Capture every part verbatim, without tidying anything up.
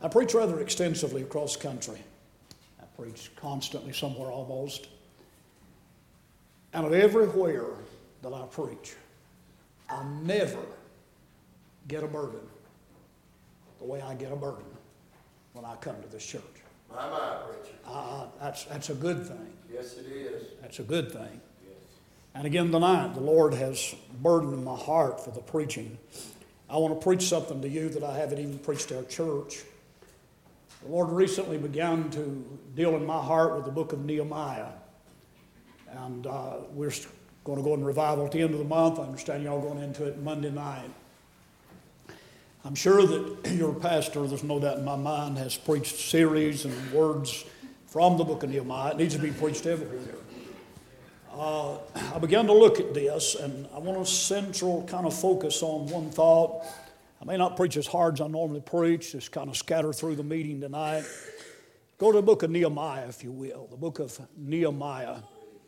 I preach rather extensively across the country. I preach constantly somewhere almost. And everywhere that I preach, I never get a burden the way I get a burden when I come to this church. My, my, preacher. Uh, that's, that's a good thing. Yes, it is. That's a good thing. Yes. And again tonight, the Lord has burdened my heart for the preaching. I want to preach something to you that I haven't even preached to our church. The Lord recently began to deal in my heart with the book of Nehemiah. And uh, we're going to go in revival at the end of the month. I understand y'all going into it Monday night. I'm sure that your pastor, there's no doubt in my mind, has preached series and words from the book of Nehemiah. It needs to be preached everywhere. Uh, I began to look at this, and I want to central kind of focus on one thought. I may not preach as hard as I normally preach, just kind of scatter through the meeting tonight. Go to the book of Nehemiah, if you will, the book of Nehemiah.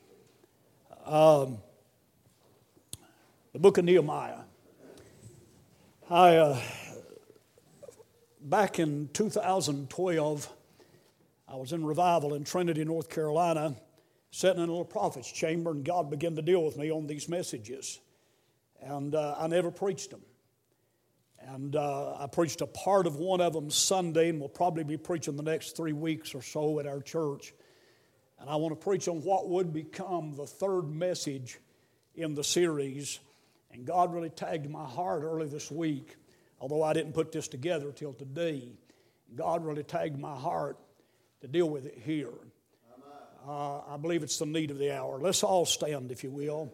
Um, the book of Nehemiah. I... Uh, Back in two thousand twelve, I was in revival in Trinity, North Carolina, sitting in a little prophet's chamber, and God began to deal with me on these messages. And uh, I never preached them. And uh, I preached a part of one of them Sunday, and we'll probably be preaching the next three weeks or so at our church. And I want to preach on what would become the third message in the series. And God really tagged my heart early this week. Although I didn't put this together till today, God really tagged my heart to deal with it here. Uh, I believe it's the need of the hour. Let's all stand, if you will.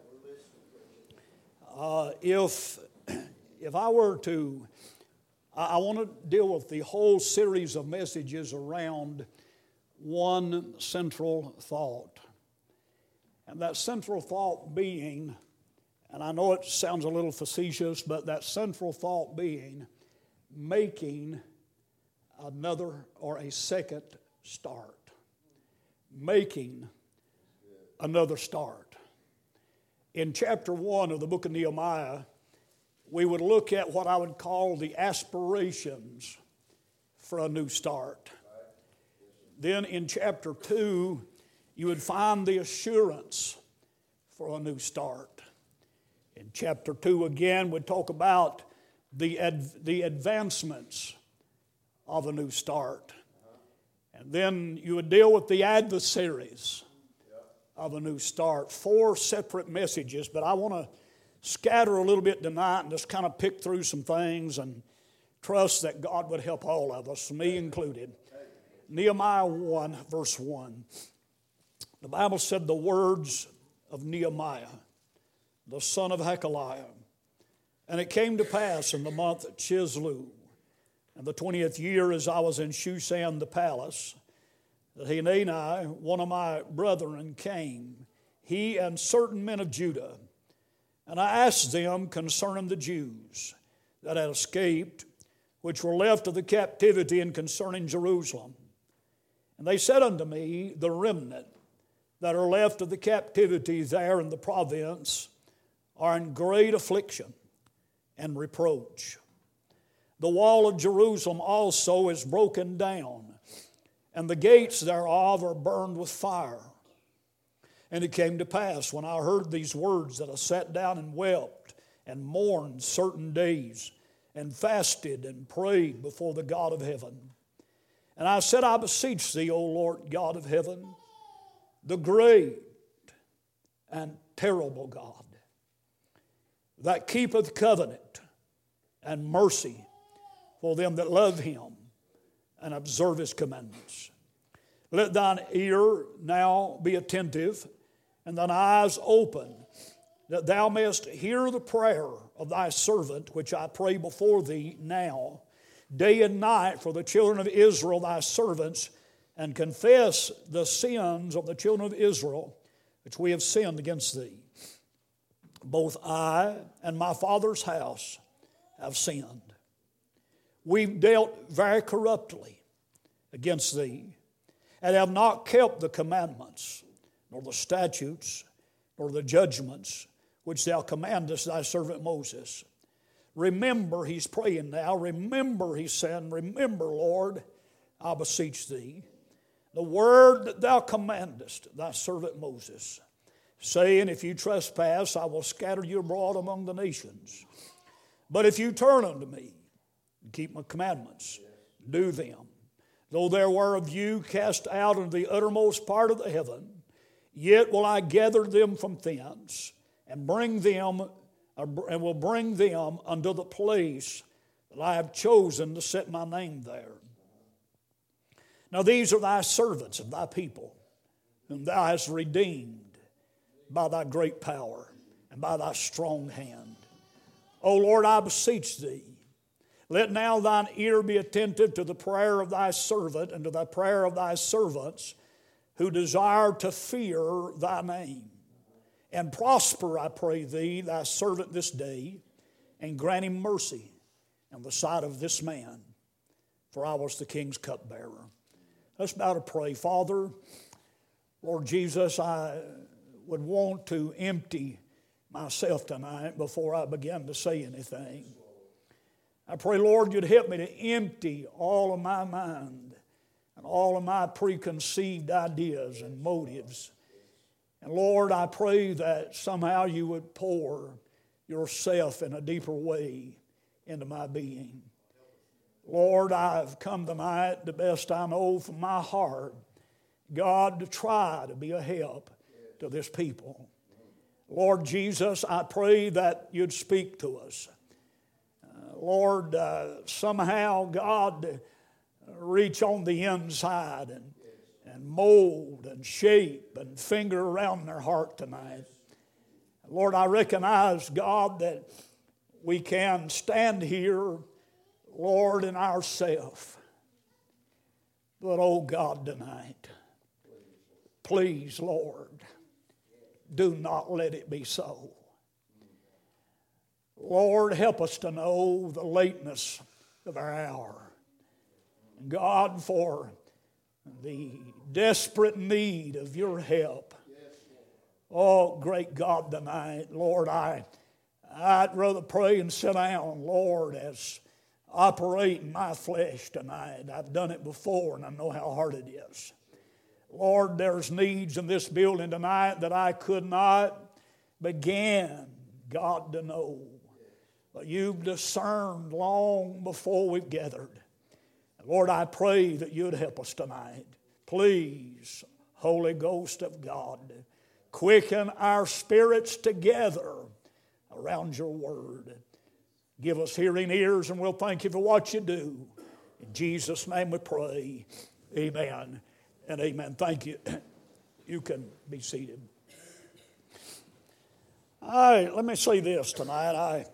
Uh, if, if I were to, I, I want to deal with the whole series of messages around one central thought. And that central thought being, and I know it sounds a little facetious, but that central thought being making another or a second start. Making another start. In chapter one of the book of Nehemiah, we would look at what I would call the aspirations for a new start. Then in chapter two, you would find the assurance for a new start. In chapter two again, we talk about the, ad, the advancements of a new start. And then you would deal with the adversaries of a new start. Four separate messages, but I want to scatter a little bit tonight and just kind of pick through some things and trust that God would help all of us, me included. Nehemiah one, verse one. The Bible said the words of Nehemiah, the son of Hakaliah. And it came to pass in the month Chislew, and the twentieth year as I was in Shushan the palace, that Hanani, one of my brethren, came, he and certain men of Judah. And I asked them concerning the Jews that had escaped, which were left of the captivity, and concerning Jerusalem. And they said unto me, the remnant that are left of the captivity there in the province are in great affliction and reproach. The wall of Jerusalem also is broken down, and the gates thereof are burned with fire. And it came to pass, when I heard these words, that I sat down and wept and mourned certain days, and fasted and prayed before the God of heaven. And I said, I beseech thee, O Lord God of heaven, the great and terrible God, that keepeth covenant and mercy for them that love him and observe his commandments. Let thine ear now be attentive and thine eyes open, that thou mayest hear the prayer of thy servant, which I pray before thee now, day and night, for the children of Israel, thy servants, and confess the sins of the children of Israel, which we have sinned against thee. Both I and my father's house have sinned. We've dealt very corruptly against thee, and have not kept the commandments, nor the statutes, nor the judgments, which thou commandest thy servant Moses. Remember, he's praying now. Remember, he's saying, remember, Lord, I beseech thee, the word that thou commandest thy servant Moses, saying, if you trespass, I will scatter you abroad among the nations. But if you turn unto me, and keep my commandments, do them, though there were of you cast out into the uttermost part of the heaven, yet will I gather them from thence, and bring them, and will bring them unto the place that I have chosen to set my name there. Now these are thy servants of thy people, whom thou hast redeemed by thy great power and by thy strong hand. O Lord, I beseech thee, let now thine ear be attentive to the prayer of thy servant and to the prayer of thy servants who desire to fear thy name. And prosper, I pray thee, thy servant this day, and grant him mercy in the sight of this man, for I was the king's cupbearer. Let's bow to pray. Father, Lord Jesus, I would want to empty myself tonight before I begin to say anything. I pray, Lord, you'd help me to empty all of my mind and all of my preconceived ideas and motives. And Lord, I pray that somehow you would pour yourself in a deeper way into my being. Lord, I've come tonight, the best I know from my heart, God, to try to be a help to this people. Lord Jesus, I pray that you'd speak to us. Uh, Lord, uh, somehow, God, uh, reach on the inside and, and mold and shape and finger around their heart tonight. Lord, I recognize, God, that we can stand here, Lord, in ourself. But, oh God, tonight, please, Lord, do not let it be so. Lord, help us to know the lateness of our hour. God, for the desperate need of your help. Oh, great God, tonight, Lord, I, I'd rather pray and sit down, Lord, as operate in my flesh tonight. I've done it before and I know how hard it is. Lord, there's needs in this building tonight that I could not begin, God, to know. But you've discerned long before we've gathered. Lord, I pray that you'd help us tonight. Please, Holy Ghost of God, quicken our spirits together around your word. Give us hearing ears, and we'll thank you for what you do. In Jesus' name we pray. Amen and amen. Thank you. You can be seated. All right, let me say this tonight. I,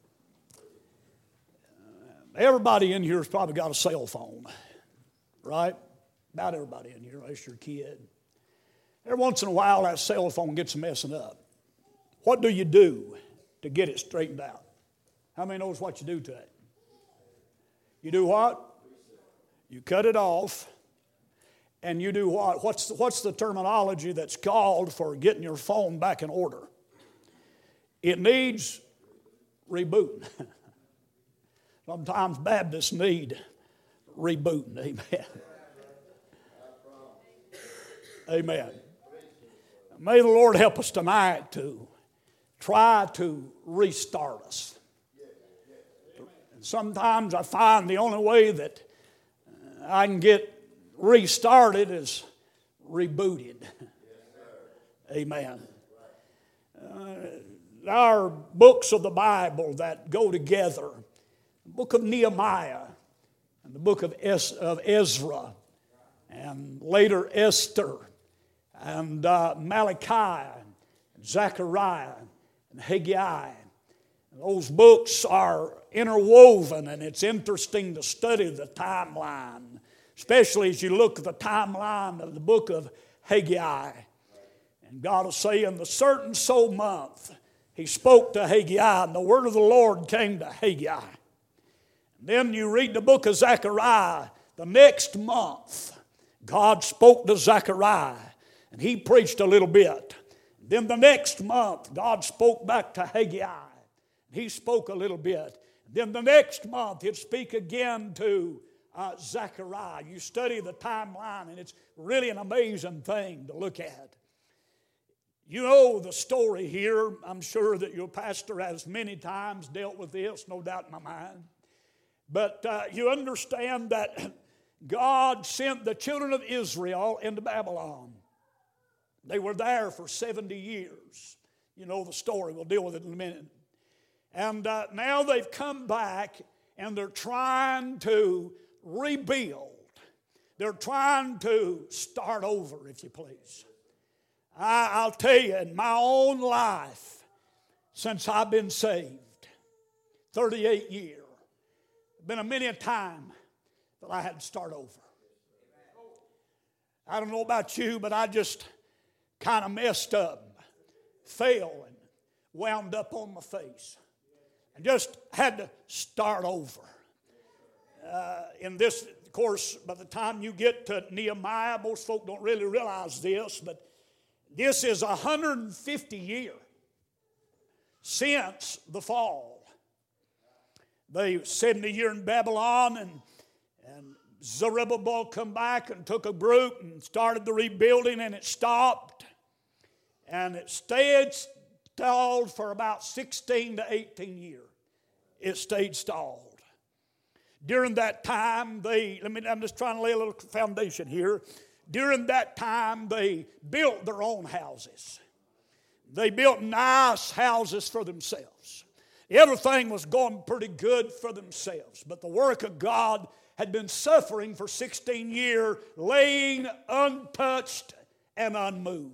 everybody in here has probably got a cell phone, right? About everybody in here, unless you're a kid. Every once in a while, that cell phone gets messing up. What do you do to get it straightened out? How many knows what you do to it? You do what? You cut it off, and you do what? What's the, what's the terminology that's called for getting your phone back in order? It needs rebooting. Sometimes Baptists need rebooting. Amen. Amen. May the Lord help us tonight to try to restart us. And sometimes I find the only way that I can get restarted is rebooted. Amen. Uh, there are books of the Bible that go together. The book of Nehemiah and the book of, es- of Ezra and later Esther and uh, Malachi and Zechariah and Haggai. And those books are interwoven, and it's interesting to study the timeline, especially as you look at the timeline of the book of Haggai. And God will say, in the certain so month, he spoke to Haggai, and the word of the Lord came to Haggai. And then you read the book of Zechariah, the next month, God spoke to Zechariah, and he preached a little bit. Then the next month, God spoke back to Haggai. He spoke a little bit. Then the next month he'd speak again to uh, Zechariah. You study the timeline and it's really an amazing thing to look at. You know the story here. I'm sure that your pastor has many times dealt with this, no doubt in my mind. But uh, you understand that God sent the children of Israel into Babylon. They were there for seventy years. You know the story. We'll deal with it in a minute. And uh, now they've come back and they're trying to rebuild. They're trying to start over, if you please. I, I'll tell you, in my own life, since I've been saved, thirty-eight years, been a many a time that I had to start over. I don't know about you, but I just kind of messed up, fell, and wound up on my face. And just had to start over. Uh, in this, of course, by the time you get to Nehemiah, most folk don't really realize this, but this is one hundred fifty years since the fall. They seventy years in Babylon, and, and Zerubbabel come back and took a group and started the rebuilding, and it stopped. And it stayed stalled for about sixteen to eighteen years. It stayed stalled. During that time, they, let me, I'm just trying to lay a little foundation here. During that time, they built their own houses. They built nice houses for themselves. Everything was going pretty good for themselves. But the work of God had been suffering for sixteen years, laying untouched and unmoved.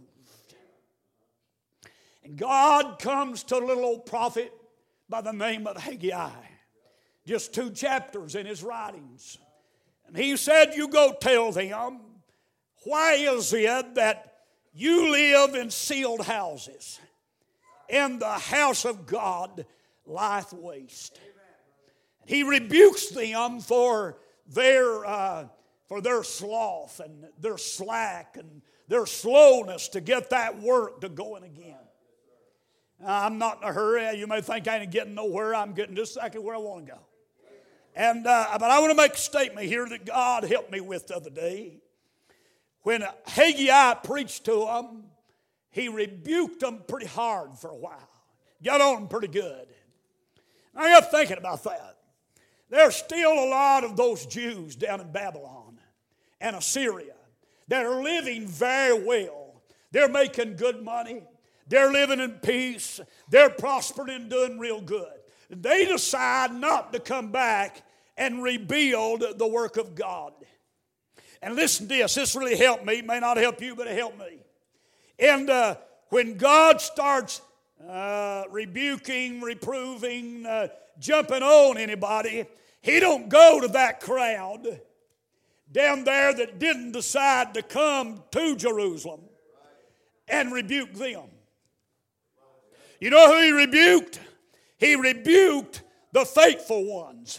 And God comes to a little old prophet by the name of Haggai. Just two chapters in his writings. And he said, you go tell them, why is it that you live in sealed houses, and the house of God lieth waste? He rebukes them for their uh, for their sloth and their slack and their slowness to get that work to going again. I'm not in a hurry. You may think I ain't getting nowhere. I'm getting just exactly where I want to go. And uh, but I want to make a statement here that God helped me with the other day. When Haggai preached to them, he rebuked them pretty hard for a while. Got on them pretty good. I got thinking about that. There's still a lot of those Jews down in Babylon and Assyria that are living very well. They're making good money. They're living in peace. They're prospering and doing real good. They decide not to come back and rebuild the work of God. And listen to this. This really helped me. It may not help you, but it helped me. And uh, when God starts uh, rebuking, reproving, uh, jumping on anybody, he don't go to that crowd down there that didn't decide to come to Jerusalem and rebuke them. You know who he rebuked? He rebuked the faithful ones.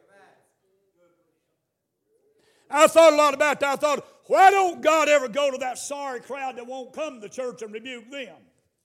I thought a lot about that. I thought, why don't God ever go to that sorry crowd that won't come to church and rebuke them?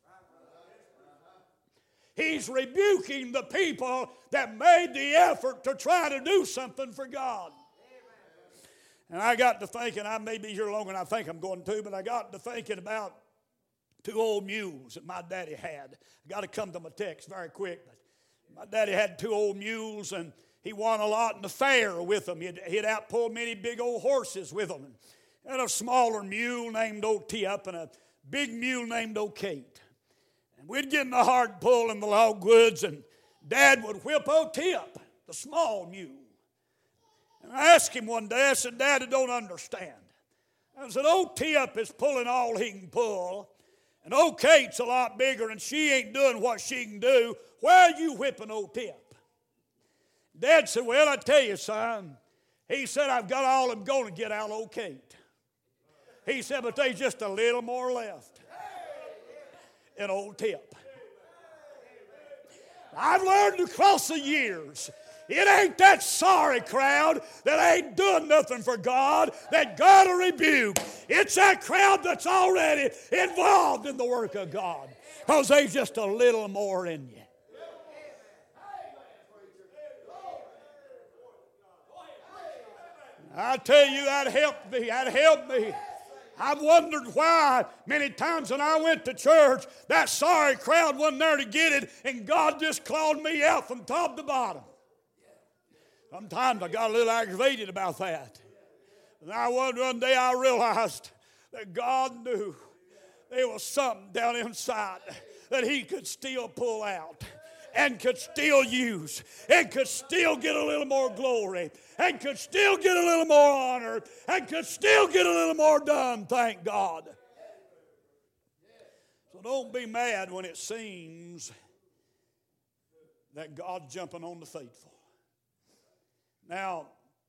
He's rebuking the people that made the effort to try to do something for God. And I got to thinking, I may be here longer than I think I'm going to, but I got to thinking about two old mules that my daddy had. I got to come to my text very quick. But my daddy had two old mules, and he won a lot in the fair with them. He'd, he'd outpulled many big old horses with them. And a smaller mule named Old Tip and a big mule named Old Kate. And we'd get in a hard pull in the logwoods, and Dad would whip Old Tip, the small mule. And I asked him one day, I said, Dad, I don't understand. I said, Old Tip is pulling all he can pull, and Old Kate's a lot bigger, and she ain't doing what she can do. Why are you whipping Old Tip? Dad said, well, I tell you, son, he said, I've got all I'm going to get out of Old Kate. He said, but there's just a little more left in Old Tip. I've learned across the years, it ain't that sorry crowd that ain't doing nothing for God that God will rebuke. It's that crowd that's already involved in the work of God, because there's just a little more in you. I tell you, that helped me. That helped me. I've wondered why many times when I went to church, that sorry crowd wasn't there to get it, and God just clawed me out from top to bottom. Sometimes I got a little aggravated about that. And I wondered one day I realized that God knew there was something down inside that He could still pull out and could still use and could still get a little more glory and could still get a little more honor and could still get a little more done, thank God. So don't be mad when it seems that God's jumping on the faithful. Now,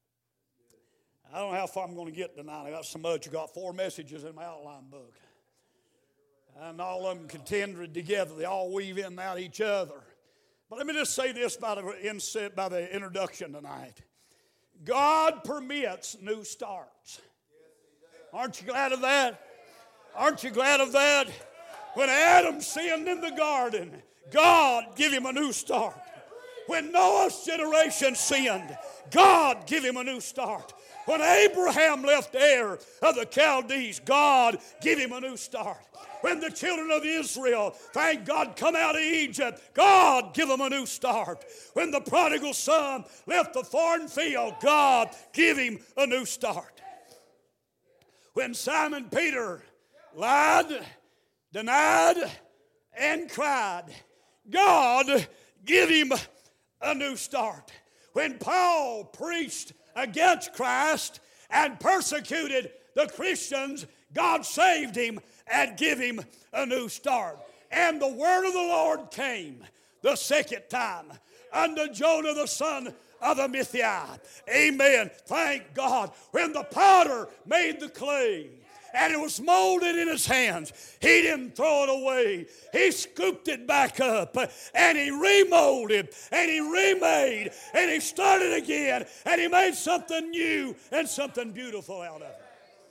I don't know how far I'm going to get tonight. I got so much. I got four messages in my outline book. And all of them contended together. They all weave in and out each other. But let me just say this by the, by the introduction tonight. God permits new starts. Aren't you glad of that? Aren't you glad of that? When Adam sinned in the garden, God gave him a new start. When Noah's generation sinned, God gave him a new start. When Abraham left Ur of the Chaldees, God gave him a new start. When the children of Israel, thank God, come out of Egypt, God give them a new start. When the prodigal son left the foreign field, God give him a new start. When Simon Peter lied, denied, and cried, God give him a new start. When Paul preached against Christ and persecuted the Christians, God saved him and give him a new start. And the word of the Lord came the second time unto Jonah the son of Amittai. Amen. Thank God. When the potter made the clay and it was molded in his hands, he didn't throw it away. He scooped it back up and he remolded and he remade and he started again and he made something new and something beautiful out of it.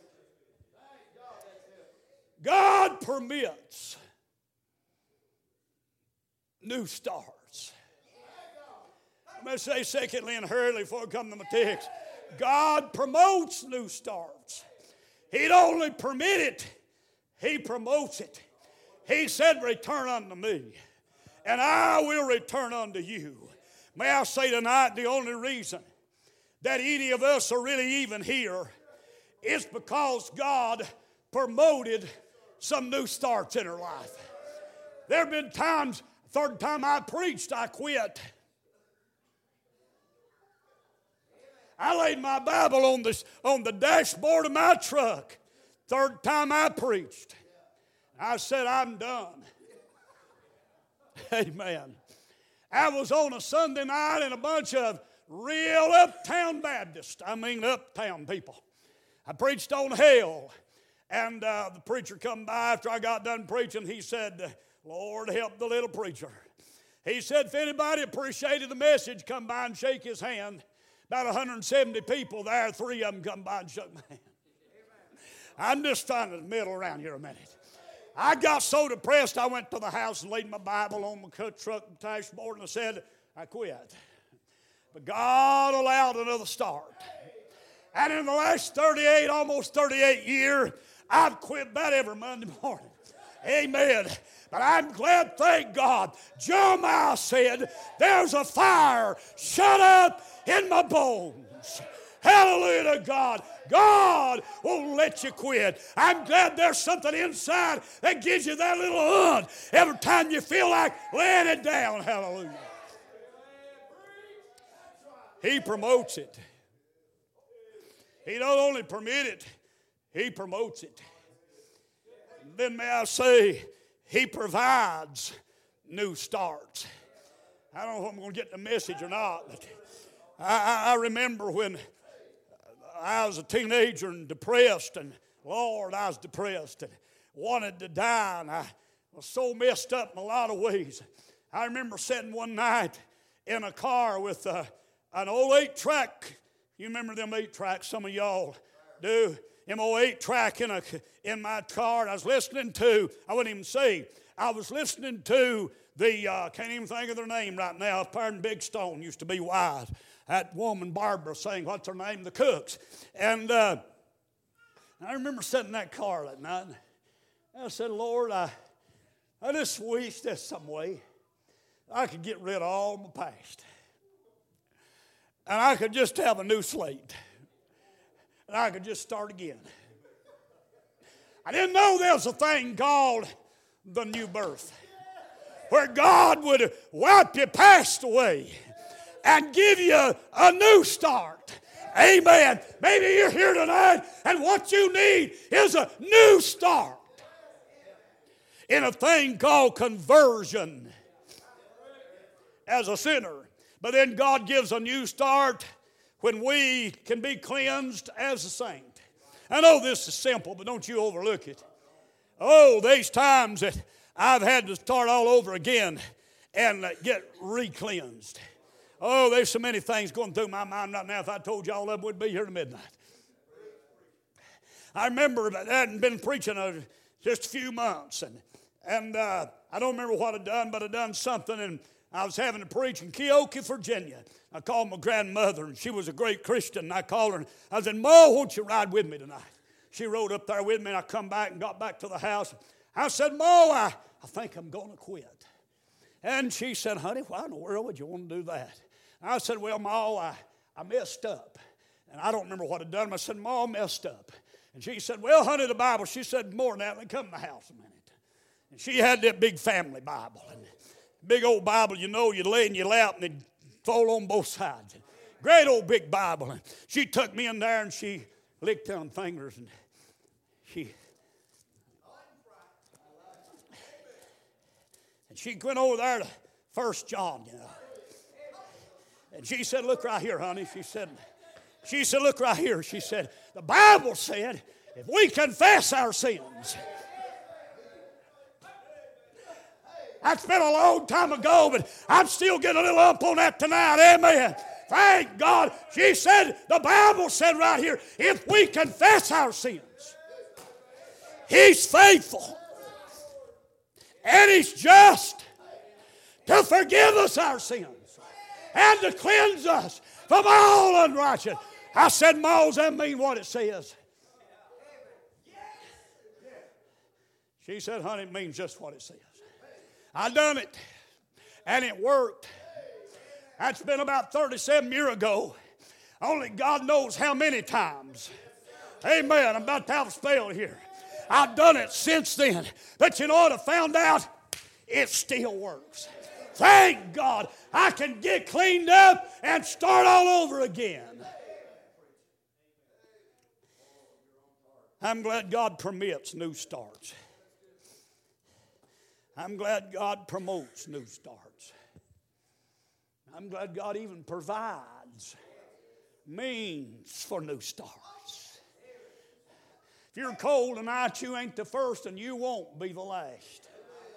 God permits new starts. I'm going to say secondly and hurriedly before I come to my text. God promotes new starts. He don't only permit it, He promotes it. He said, return unto me, and I will return unto you. May I say tonight, the only reason that any of us are really even here is because God promoted some new starts in her life. There have been times, third time I preached, I quit. I laid my Bible on, this, on the dashboard of my truck. Third time I preached. I said, I'm done. Amen. I was on a Sunday night and a bunch of real uptown Baptists. I mean uptown people. I preached on hell. And uh, the preacher come by after I got done preaching. He said, Lord, help the little preacher. He said, if anybody appreciated the message, come by and shake his hand. About one hundred seventy people there, three of them come by and shook my hand. I'm just trying to middle around here a minute. I got so depressed, I went to the house and laid my Bible on my truck dashboard and I said, I quit. But God allowed another start. And in the last thirty-eight, almost thirty-eight years, I've quit about every Monday morning. Amen. But I'm glad, thank God, Jeremiah said, there's a fire shut up in my bones. Hallelujah to God. God won't let you quit. I'm glad there's something inside that gives you that little hug every time you feel like laying it down. Hallelujah. He promotes it. He don't only permit it, He promotes it. Then may I say, He provides new starts. I don't know if I'm going to get the message or not, but I, I remember when I was a teenager and depressed, and Lord, I was depressed and wanted to die, and I was so messed up in a lot of ways. I remember sitting one night in a car with a, an old eight-track. You remember them eight-tracks, some of y'all do. Them old eight-track in, a, in my car. I was listening to, I wouldn't even say, I was listening to the, uh, can't even think of their name right now, Parton Big Stone used to be wise. that woman Barbara sang, what's her name? The Cooks. And uh, I remember sitting in that car that night. And I said, Lord, I, I just wish there's some way I could get rid of all my past. And I could just have a new slate. And I could just start again. I didn't know there was a thing called the new birth, where God would wipe your past away and give you a new start. Amen. Maybe you're here tonight and what you need is a new start in a thing called conversion as a sinner. But then God gives a new start when we can be cleansed as a saint. I know this is simple, but don't you overlook it. Oh, there's times that I've had to start all over again and get re-cleansed. Oh, there's so many things going through my mind right now. If I told you all of them, we'd be here to midnight. I remember I hadn't been preaching uh, just a few months, and and uh, I don't remember what I'd done, but I'd done something, and I was having to preach in Keokee, Virginia. I called my grandmother, and she was a great Christian, and I called her, and I said, Ma, won't you ride with me tonight? She rode up there with me, and I come back and got back to the house. I said, Ma, I, I think I'm going to quit. And she said, honey, why in the world would you want to do that? And I said, well, Ma, I, I messed up. And I don't remember what I'd done. I said, Ma, I messed up. And she said, well, honey, the Bible. She said, more than that, let me come to the house a minute. And she had that big family Bible. And big old Bible, you know, you'd lay in your lap and it'd fall on both sides. Great old big Bible. And she took me in there and she licked them fingers and she... And she went over there to First John, you know. And she said, look right here, honey. She said, she said, look right here. She said, the Bible said, if we confess our sins. That's been a long time ago, but I'm still getting a little up on that tonight. Amen. Thank God. She said, the Bible said right here, if we confess our sins, He's faithful and He's just to forgive us our sins and to cleanse us from all unrighteousness. I said, Ma, does that mean what it says? She said, honey, it means just what it says. I done it, and it worked. That's been about thirty-seven years ago. Only God knows how many times. Amen. I'm about to have a spell here. I've done it since then. But you know what I found out? It still works. Thank God I can get cleaned up and start all over again. I'm glad God permits new starts. I'm glad God promotes new starts. I'm glad God even provides means for new starts. If you're cold tonight, you ain't the first and you won't be the last.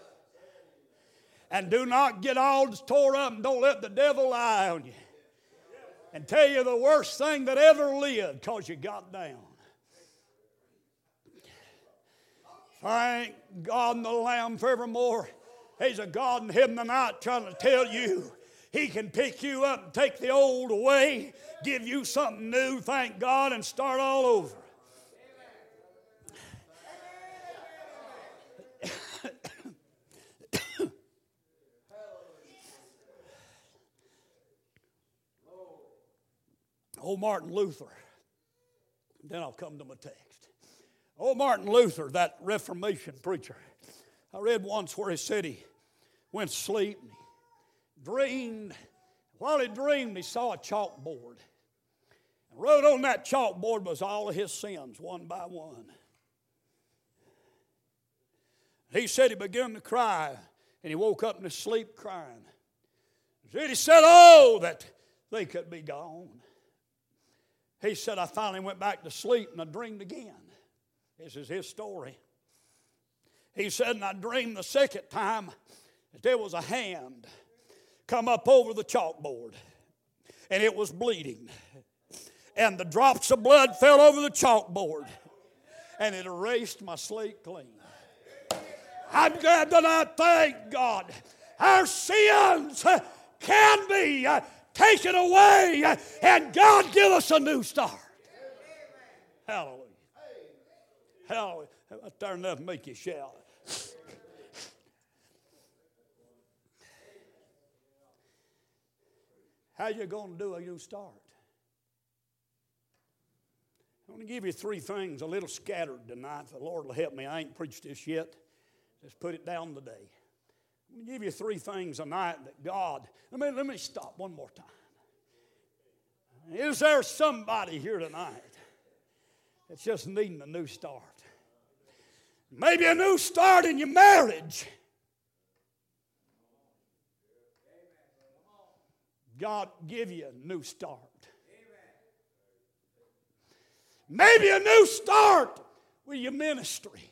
And do not get all tore up and don't let the devil lie on you and tell you the worst thing that ever lived because you got down. Thank God in the Lamb forevermore. He's a God in heaven tonight trying to tell you He can pick you up and take the old away, give you something new, thank God, and start all over. Old Martin Luther. Then I'll come to my text. Old Martin Luther, that Reformation preacher, I read once where he said he went to sleep and he dreamed. While he dreamed, he saw a chalkboard. And wrote on that chalkboard was all of his sins, one by one. He said he began to cry, and he woke up in his sleep crying. He said, oh, that they could be gone. He said, I finally went back to sleep and I dreamed again. This is his story. He said, and I dreamed the second time that there was a hand come up over the chalkboard and it was bleeding. And the drops of blood fell over the chalkboard and it erased my slate clean. I'm glad that I thank God. Our sins can be take it away, and God give us a new start. Hallelujah. Hallelujah. That's there enough to make you shout. How you going to do a new start? I'm going to give you three things, a little scattered tonight. The Lord will help me. I ain't preached this yet. Just put it down today. I'm going to give you three things tonight that God... Let me, let me stop one more time. Is there somebody here tonight that's just needing a new start? Maybe a new start in your marriage. God give you a new start. Maybe a new start with your ministry.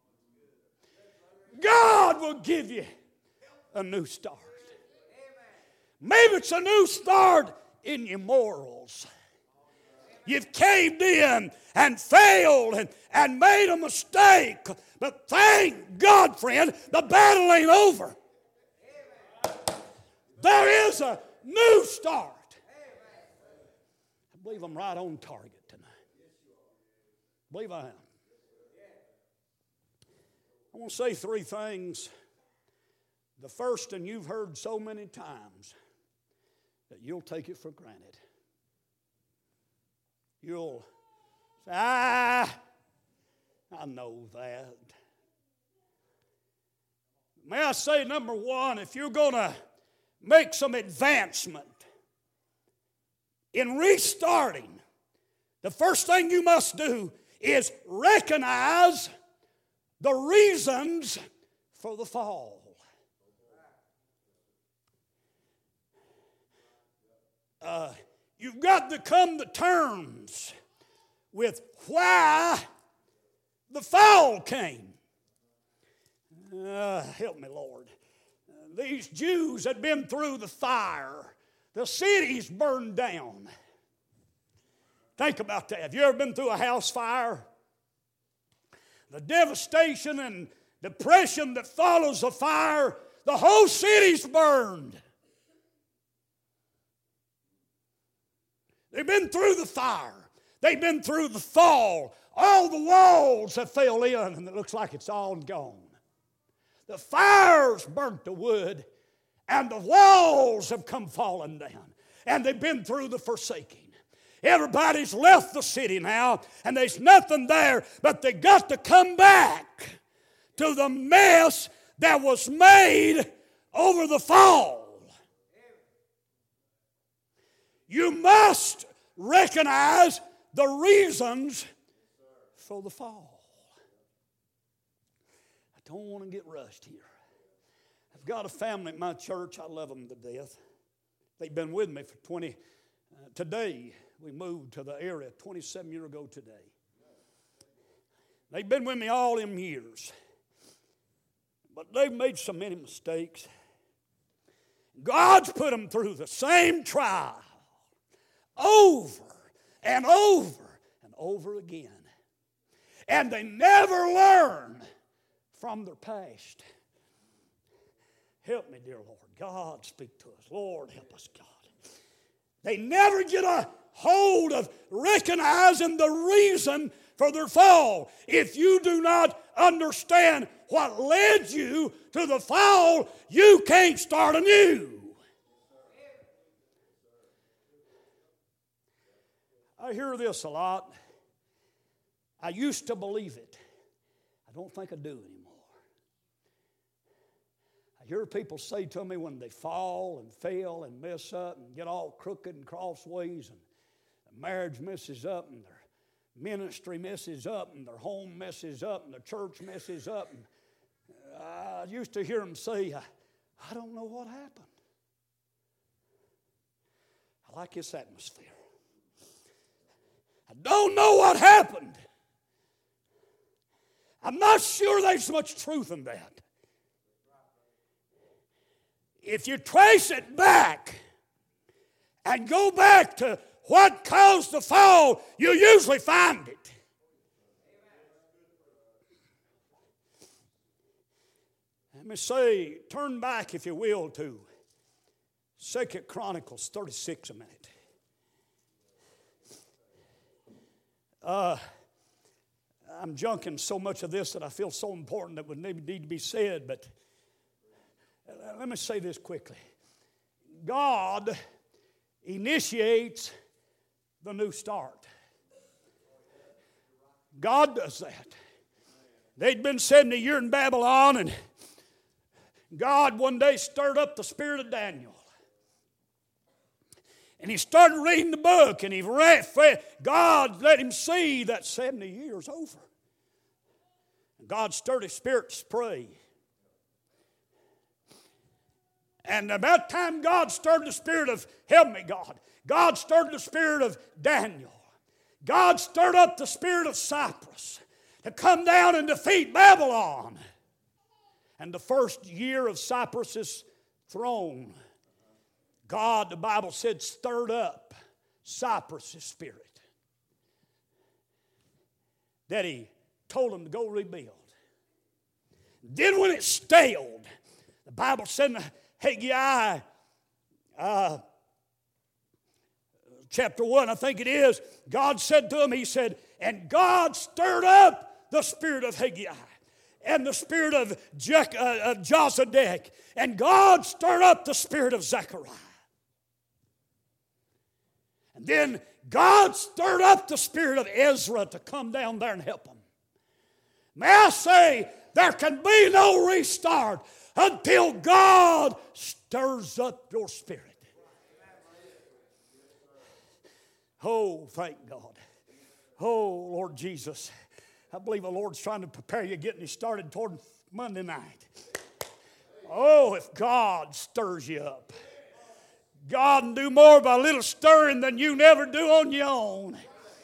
God will give you a new start. Maybe it's a new start in your morals. You've caved in and failed and, and made a mistake. But thank God, friend, the battle ain't over. There is a new start. I believe I'm right on target tonight. I believe I am. I want to say three things. The first, and you've heard so many times, that you'll take it for granted. You'll say, ah, I know that. May I say, number one, if you're going to make some advancement in restarting, the first thing you must do is recognize the reasons for the fall. Uh, you've got to come to terms with why the fall came. Uh, help me, Lord. Uh, these Jews had been through the fire. The city's burned down. Think about that. Have you ever been through a house fire? The devastation and depression that follows a fire, the whole city's burned. They've been through the fire. They've been through the fall. All the walls have fell in, and it looks like it's all gone. The fire's burnt the wood, and the walls have come falling down. And they've been through the forsaking. Everybody's left the city now, and there's nothing there, but they got to come back to the mess that was made over the fall. You must recognize the reasons for the fall. I don't want to get rushed here. I've got a family at my church. I love them to death. They've been with me for twenty. Uh, today, we moved to the area twenty-seven years ago today. They've been with me all them years. But they've made so many mistakes. God's put them through the same trial over and over and over again. And they never learn from their past. Help me, dear Lord. God, speak to us. Lord, help us, God. They never get a hold of recognizing the reason for their fall. If you do not understand what led you to the fall, you can't start anew. I hear this a lot. I used to believe it. I don't think I do anymore. I hear people say to me when they fall and fail and mess up and get all crooked and crossways, and their marriage messes up and their ministry messes up and their home messes up and their church messes up. And I used to hear them say, I don't know what happened. I like this atmosphere. I don't know what happened. I'm not sure there's much truth in that. If you trace it back and go back to what caused the fall, you usually find it. Let me say, turn back, if you will, to Second Chronicles thirty-six a minute. Uh, I'm junking so much of this that I feel so important that would need to be said, but let me say this quickly. God initiates the new start. God does that. They'd been seventy years in Babylon, and God one day stirred up the spirit of Daniel. And he started reading the book, and he read, God let him see that seventy years over. And God stirred his spirit to pray. And about time God stirred the spirit of, help me God, God stirred the spirit of Daniel. God stirred up the spirit of Cyprus to come down and defeat Babylon. And the first year of Cyprus's throne, God, the Bible said, stirred up Cyprus's spirit. That he told him to go rebuild. Then when it staled, the Bible said in Haggai, uh, chapter one, I think it is, God said to him, he said, and God stirred up the spirit of Haggai and the spirit of Je- uh, of Josedek, and God stirred up the spirit of Zechariah. And then God stirred up the spirit of Ezra to come down there and help them. May I say, there can be no restart until God stirs up your spirit. Oh, thank God. Oh, Lord Jesus. I believe the Lord's trying to prepare you getting you started toward Monday night. Oh, if God stirs you up. God can do more by a little stirring than you never do on your own.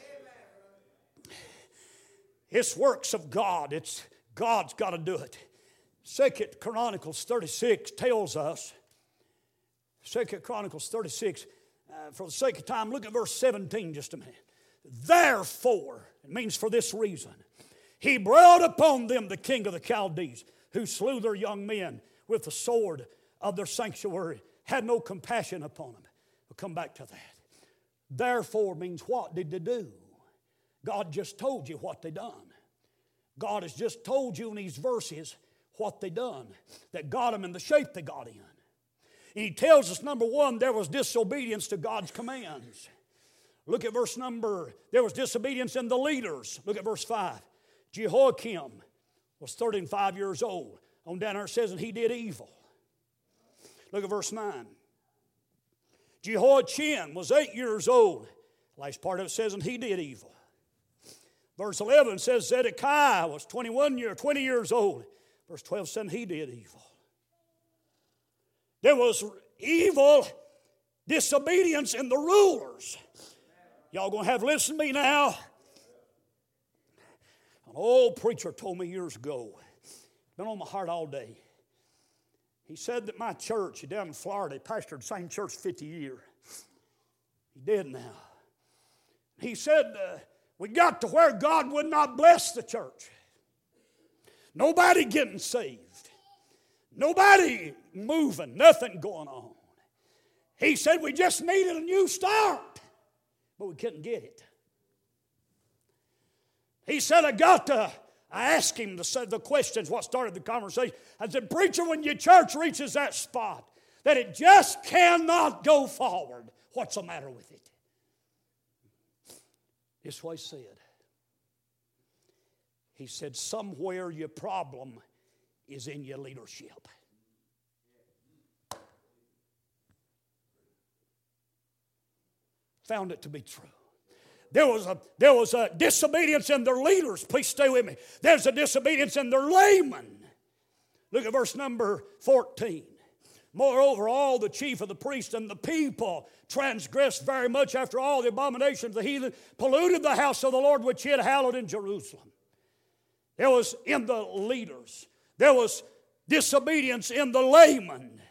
It's works of God. It's God's got to do it. Second Chronicles thirty-six tells us, Second Chronicles thirty-six, uh, for the sake of time, look at verse seventeen just a minute. Therefore, it means for this reason, he brought upon them the king of the Chaldees, who slew their young men with the sword of their sanctuary, had no compassion upon them. We'll come back to that. Therefore means what did they do? God just told you what they done. God has just told you in these verses what they done that got them in the shape they got in. And he tells us, number one, there was disobedience to God's commands. Look at verse number, there was disobedience in the leaders. Look at verse five. Jehoiakim was thirty-five years old. On down there it says, and he did evil. Look at verse nine. Jehoiachin was eight years old. Last part of it says, and he did evil. Verse eleven says Zedekiah was twenty-one years, twenty years old. Verse twelve said, and he did evil. There was evil disobedience in the rulers. Y'all going to have to listen to me now? An old preacher told me years ago, been on my heart all day. He said that my church down in Florida, he pastored the same church fifty years. He did now. He said, uh, we got to where God would not bless the church. Nobody getting saved. Nobody moving, nothing going on. He said we just needed a new start, but we couldn't get it. He said I got to, I asked him to say the questions, what started the conversation. I said, preacher, when your church reaches that spot, that it just cannot go forward, what's the matter with it? This is what he said. He said, somewhere your problem is in your leadership. Found it to be true. There was a, there was a disobedience in their leaders. Please stay with me. There's a disobedience in their laymen. Look at verse number fourteen. Moreover, all the chief of the priests and the people transgressed very much after all the abominations of the heathen, polluted the house of the Lord which he had hallowed in Jerusalem. There was in the leaders. There was disobedience in the laymen.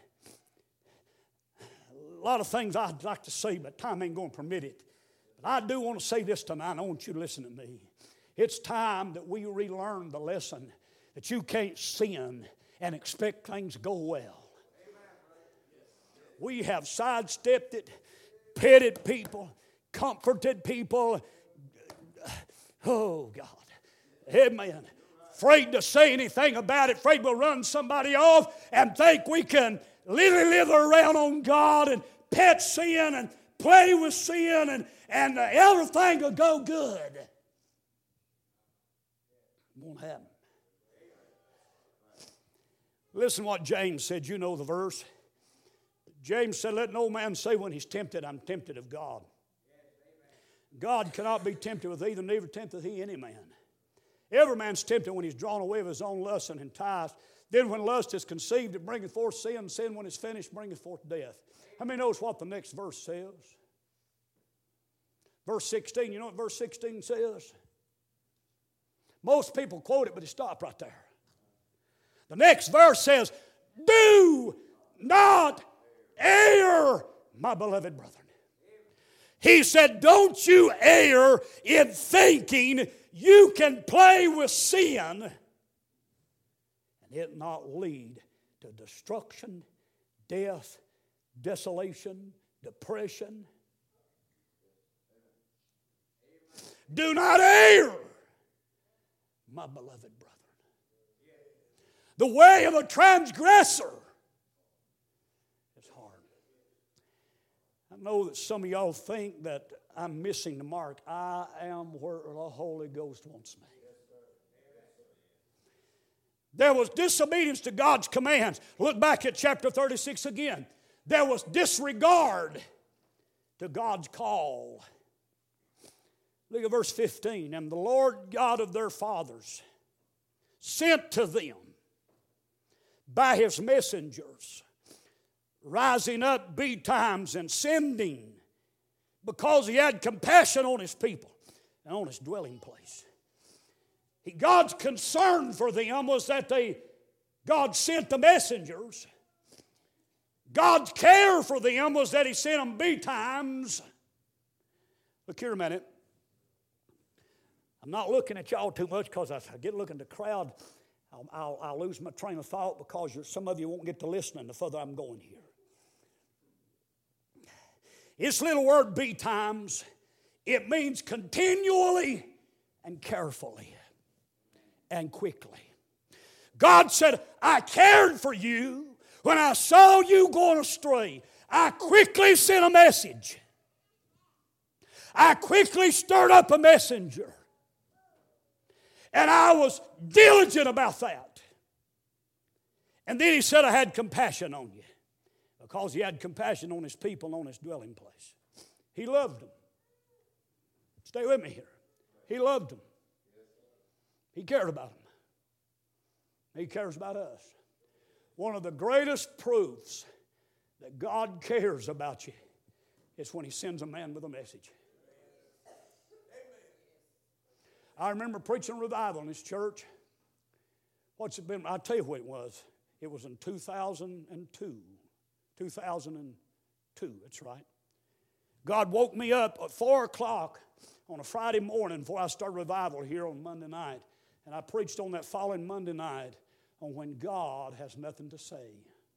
A lot of things I'd like to say, but time ain't going to permit it. But I do want to say this tonight. I want you to listen to me. It's time that we relearn the lesson that you can't sin and expect things to go well. We have sidestepped it, petted people, comforted people. Oh, God. Amen. Afraid to say anything about it, afraid we'll run somebody off and think we can lily-lither around on God and pet sin and play with sin and, and uh, everything will go good. It won't happen. Listen what James said. You know the verse. James said, let no man say when he's tempted, I'm tempted of God. God cannot be tempted with either, neither tempteth he any man. Every man's tempted when he's drawn away of his own lust and enticed. Then when lust is conceived, it bringeth forth sin. Sin, when it's finished, bringeth forth death. How many knows what the next verse says? Verse sixteen, you know what verse sixteen says? Most people quote it, but it stopped right there. The next verse says, do not err, my beloved brethren. He said, don't you err in thinking you can play with sin and it not lead to destruction, death, desolation, depression. Do not err, my beloved brethren. The way of a transgressor is hard. I know that some of y'all think that I'm missing the mark. I am where the Holy Ghost wants me. There was disobedience to God's commands. Look back at chapter thirty-six again. There was disregard to God's call. Look at verse fifteen. And the Lord God of their fathers sent to them by his messengers, rising up betimes and sending, because he had compassion on his people and on his dwelling place. He, God's concern for them was that they, God sent the messengers. God's care for them was that he sent them betimes. Look here a minute. I'm not looking at y'all too much because I get looking at the crowd. I'll, I'll, I'll lose my train of thought because some of you won't get to listening the further I'm going here. This little word betimes, it means continually and carefully and quickly. God said, I cared for you when I saw you going astray. I quickly sent a message. I quickly stirred up a messenger. And I was diligent about that. And then he said, I had compassion on you. Because he had compassion on his people and on his dwelling place. He loved them. Stay with me here. He loved them. He cared about them. He cares about us. One of the greatest proofs that God cares about you is when he sends a man with a message. I remember preaching revival in this church. What's it been? I'll tell you what it was. It was in two thousand two. two thousand two, that's right. God woke me up at four o'clock on a Friday morning before I started revival here on Monday night. And I preached on that following Monday night on when God has nothing to say.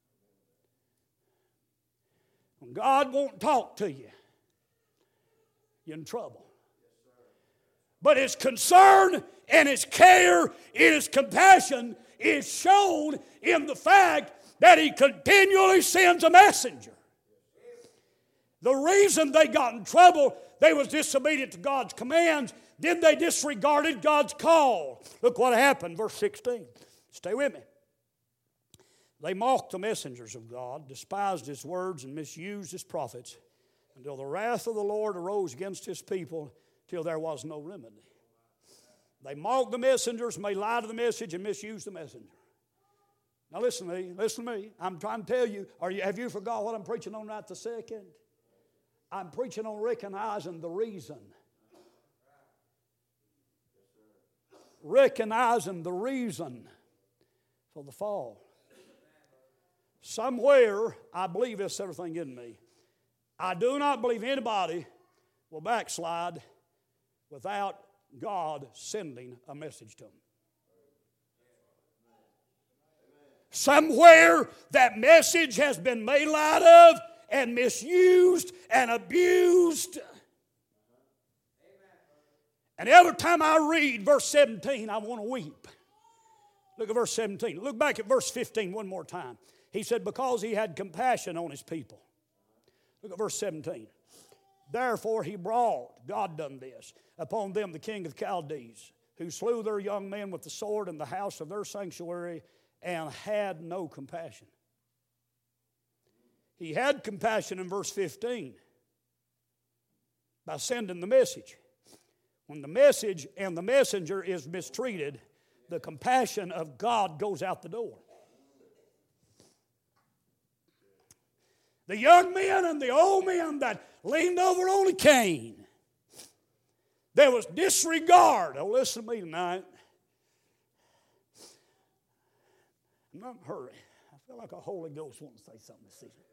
When God won't talk to you, you're in trouble. But his concern and his care and his compassion is shown in the fact that he continually sends a messenger. The reason they got in trouble, they was disobedient to God's commands. Then they disregarded God's call. Look what happened, verse sixteen. Stay with me. They mocked the messengers of God, despised his words, and misused his prophets, until the wrath of the Lord arose against his people, till there was no remedy. They mocked the messengers, made light of the message, and misused the messenger. Now listen to me, listen to me. I'm trying to tell you, are you, have you forgot what I'm preaching on right this second? I'm preaching on recognizing the reason. Recognizing the reason for the fall. Somewhere, I believe this everything in me. I do not believe anybody will backslide without God sending a message to them. Somewhere that message has been made light of and misused and abused. And every time I read verse seventeen, I want to weep. Look at verse seventeen. Look back at verse fifteen one more time. He said, because he had compassion on his people. Look at verse seventeen. Therefore he brought, God done this, upon them the king of Chaldees, who slew their young men with the sword in the house of their sanctuary, and had no compassion. He had compassion in verse fifteen by sending the message. When the message and the messenger is mistreated, the compassion of God goes out the door. The young men and the old men that leaned over on a cane. There was disregard. Oh, listen to me tonight. I'm not in a hurry. I feel like a Holy Ghost wants to say something this evening.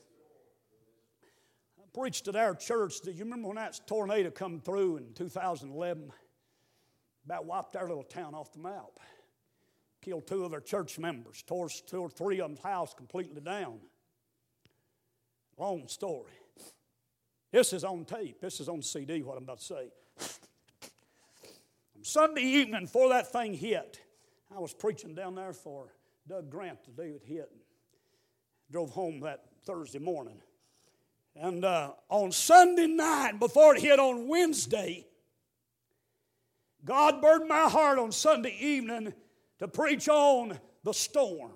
I preached at our church. Do you remember when that tornado come through in two thousand eleven? About wiped our little town off the map. Killed two of our church members. Tore two or three of them's house completely down. Long story. This is on tape. This is on C D, what I'm about to say. Sunday evening, before that thing hit, I was preaching down there for Doug Grant the day it hit. Drove home that Thursday morning. And uh, on Sunday night, before it hit on Wednesday, God burdened my heart on Sunday evening to preach on the storm.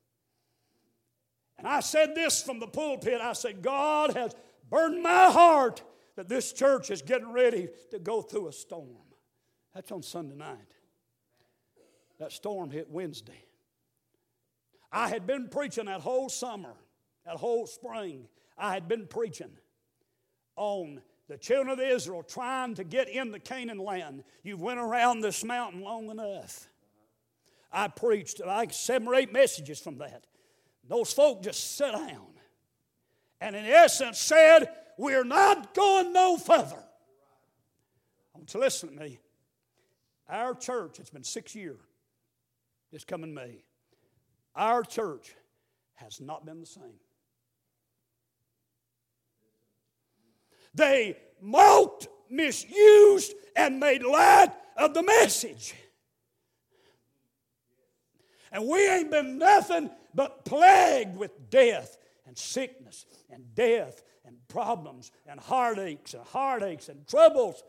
And I said this from the pulpit. I said, God has burdened my heart that this church is getting ready to go through a storm. That's on Sunday night. That storm hit Wednesday. I had been preaching that whole summer, that whole spring. I had been preaching on the children of Israel trying to get in the Canaan land. You've went around this mountain long enough. I preached like seven or eight messages from that. Those folk just sat down and in essence said, we're not going no further. I want you to listen to me. Our church, it's been six years this coming May. Our church has not been the same. They mocked, misused, and made light of the message. And we ain't been nothing but plagued with death and sickness and death and problems and heartaches and heartaches and troubles.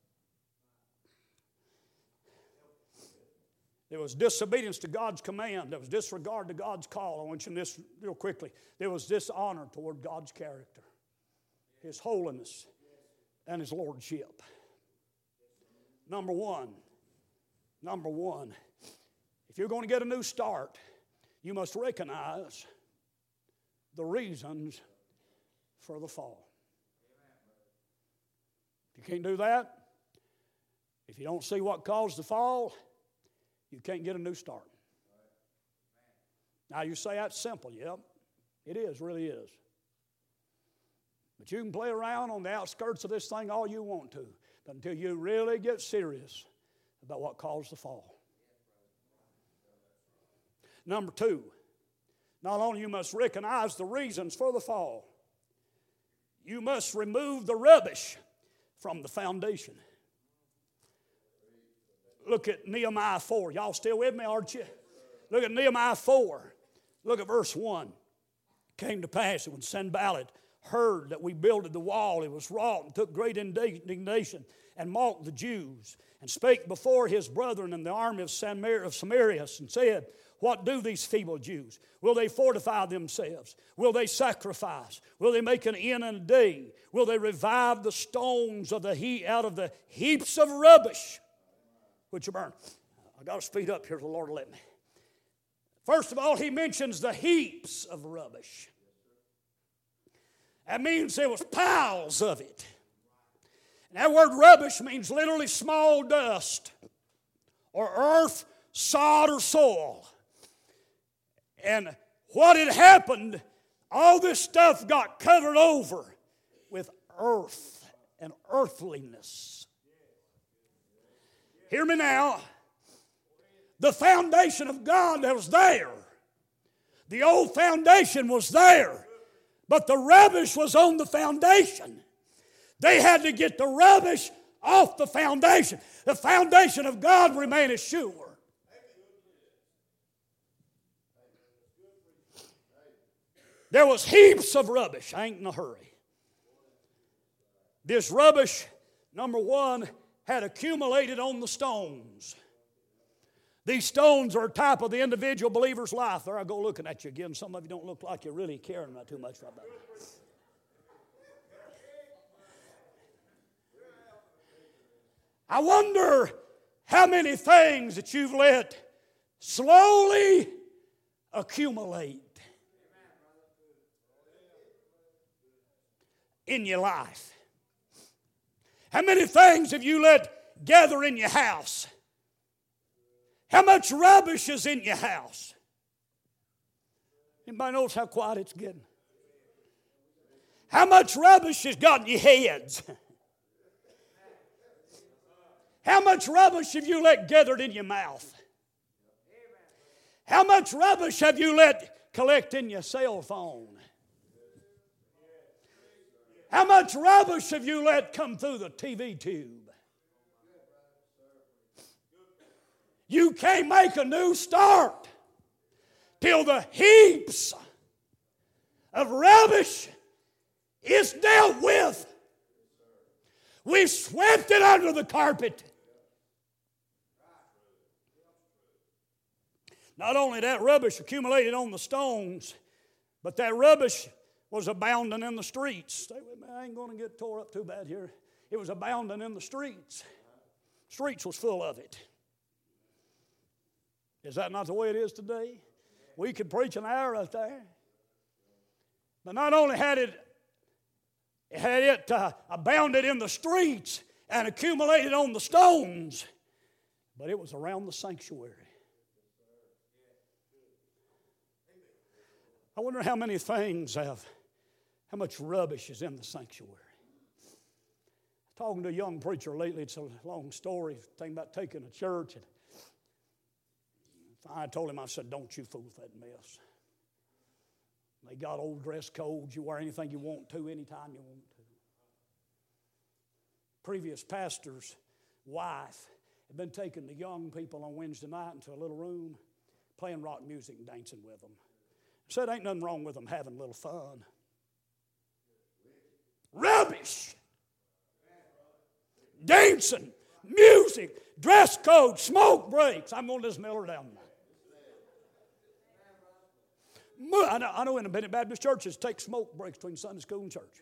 There was disobedience to God's command. There was disregard to God's call. I want you to this real quickly. There was dishonor toward God's character, His holiness, and His lordship. Number one, number one, if you're going to get a new start, you must recognize the reasons for the fall. If you can't do that, if you don't see what caused the fall, you can't get a new start. Now you say that's simple. Yep, it is, really is. But you can play around on the outskirts of this thing all you want to, but until you really get serious about what caused the fall. Number two, not only you must recognize the reasons for the fall, you must remove the rubbish from the foundation. Look at Nehemiah four. Y'all still with me, aren't you? Look at Nehemiah four. Look at verse one. It came to pass that when Sanballat heard that we builded the wall, he was wroth and took great indignation and mocked the Jews and spake before his brethren in the army of Samarias and said, what do these feeble Jews? Will they fortify themselves? Will they sacrifice? Will they make an end and a day? Will they revive the stones of the he out of the heaps of rubbish which are burned? I got to speed up here, the Lord let me. First of all, he mentions the heaps of rubbish. That means there was piles of it. And that word rubbish means literally small dust or earth, sod, or soil. And what had happened, all this stuff got covered over with earth and earthliness. Hear me now. The foundation of God that was there, the old foundation was there, But the rubbish was on the foundation. They had to get the rubbish off the foundation. The foundation of God remaineth sure. There was heaps of rubbish. I ain't in a hurry. This rubbish, number one, had accumulated on the stones. These stones are a type of the individual believer's life. There I go looking at you again. Some of you don't look like you're really caring too much about it. I wonder how many things that you've let slowly accumulate in your life. How many things have you let gather in your house? How much rubbish is in your house? Anybody notice how quiet it's getting? How much rubbish has got in your heads? How much rubbish have you let gathered in your mouth? How much rubbish have you let collect in your cell phone? How much rubbish have you let come through the T V tube? You can't make a new start till the heaps of rubbish is dealt with. We've swept it under the carpet. Not only that rubbish accumulated on the stones, but that rubbish was abounding in the streets. Stay with me, I ain't going to get tore up too bad here. It was abounding in the streets. Streets was full of it. Is that not the way it is today? We could preach an hour right there. But not only had it, had it uh, abounded in the streets and accumulated on the stones, but it was around the sanctuary. I wonder how many things have, how much rubbish is in the sanctuary. Talking to a young preacher lately, it's a long story, thing about taking a church. And I told him, I said, don't you fool with that mess. They got old dress codes. You wear anything you want to, anytime you want to. Previous pastor's wife had been taking the young people on Wednesday night into a little room, playing rock music and dancing with them. Said ain't nothing wrong with them having a little fun. Rubbish. Dancing, music, dress code, smoke breaks. I'm going to just mail her down now. I know, I know independent Baptist churches take smoke breaks between Sunday school and church.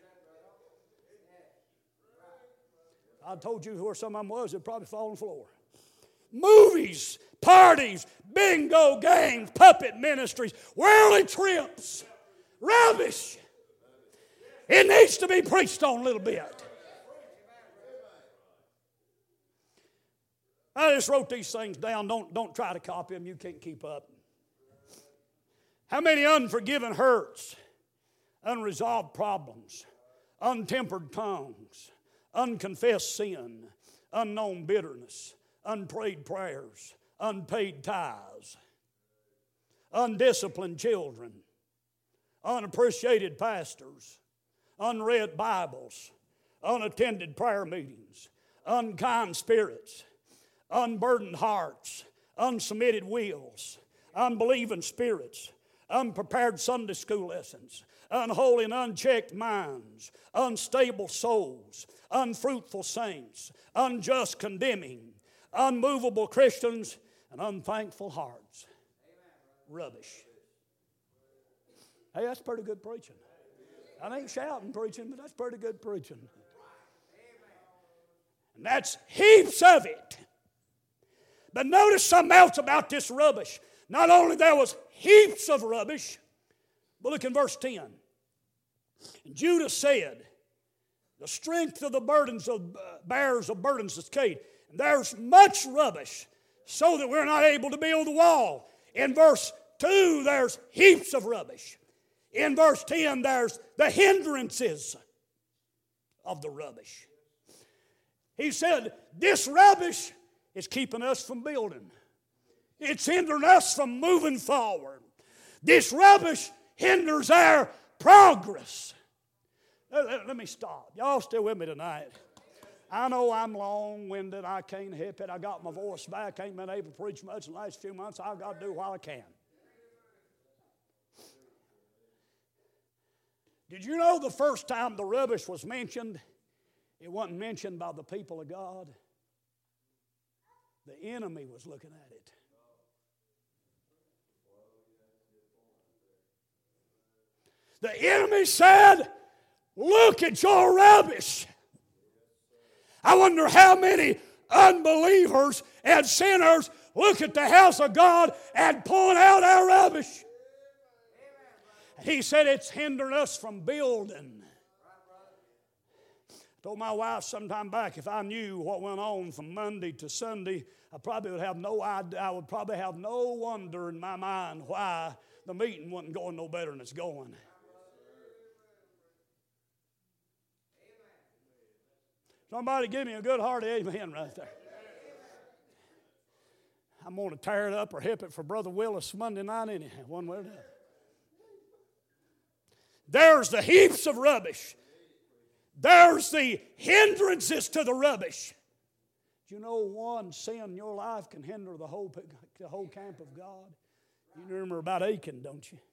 I told you where some of them was, they'd probably fall on the floor. Movies, parties, bingo games, puppet ministries, worldly trips, rubbish. It needs to be preached on a little bit. I just wrote these things down. Don't, don't try to copy them. You can't keep up. How many unforgiven hurts, unresolved problems, untempered tongues, unconfessed sin, unknown bitterness, unprayed prayers, unpaid tithes, undisciplined children, unappreciated pastors, unread Bibles, unattended prayer meetings, unkind spirits, unburdened hearts, unsubmitted wills, unbelieving spirits, unprepared Sunday school lessons, unholy and unchecked minds, unstable souls, unfruitful saints, unjust condemning, unmovable Christians, and unthankful hearts. Rubbish. Hey, that's pretty good preaching. I ain't shouting preaching, but that's pretty good preaching. And that's heaps of it. But notice something else about this rubbish. Not only there was heaps of rubbish, but look in verse ten. And Judah said, the strength of the burdens of uh, bearers of burdens is decayed. And there's much rubbish, so that we're not able to build the wall. In verse two, there's heaps of rubbish. In verse ten, there's the hindrances of the rubbish. He said, this rubbish is keeping us from building. It's hindering us from moving forward. This rubbish hinders our progress. Let, let, let me stop. Y'all still with me tonight? I know I'm long-winded. I can't help it. I got my voice back. I ain't been able to preach much in the last few months. I've got to do while I can. Did you know the first time the rubbish was mentioned, it wasn't mentioned by the people of God? The enemy was looking at it. The enemy said, look at your rubbish. I wonder how many unbelievers and sinners look at the house of God and point out our rubbish. He said it's hindering us from building. I told my wife sometime back, if I knew what went on from Monday to Sunday, I probably would have no idea. I would probably have no wonder in my mind why the meeting wasn't going no better than it's going. Somebody give me a good hearty amen right there. I'm going to tear it up or hip it for Brother Willis Monday night anyhow, one way or another. There's the heaps of rubbish. There's the hindrances to the rubbish. Do you know one sin in your life can hinder the whole, the whole camp of God? You remember about Achan, don't you?